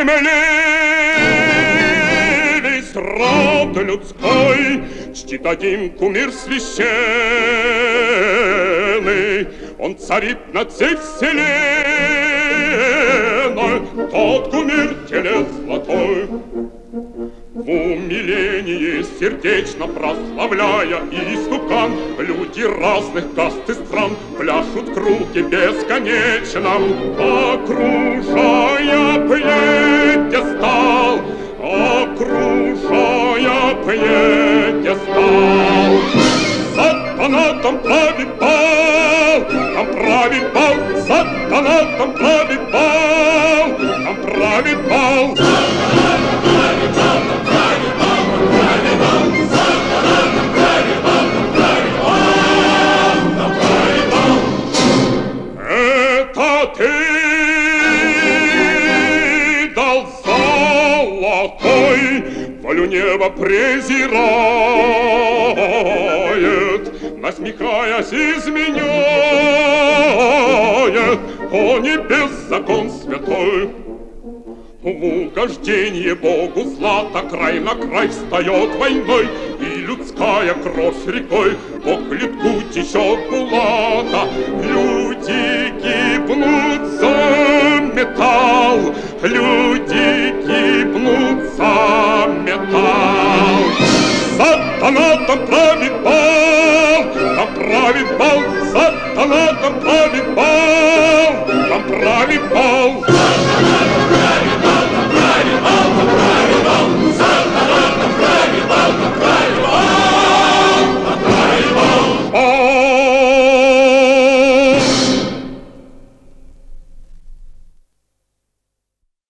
земле весь род людской чтит один кумир священный. Он царит над всей вселенной, тот кумир телец золотой. В умилении сердечно прославляя истукан, люди разных каст и стран пляшут в круге бесконечном, окружая пьедестал, окружая пьедестал. Сатана там правит бал, там правит бал, сатана там правит бал, там правит бал. Это ты дал золотой, волю неба презирает, насмехаясь изменяет, о небес закон святой. В угожденье Богу злато край на край встает войной, и людская кровь рекой поклепку течет булата. Люди гибнут за металл, люди гибнут за металл. Сатана там правит бал, там правит бал, сатана там правит бал, там правит бал. Сатана там правит бал.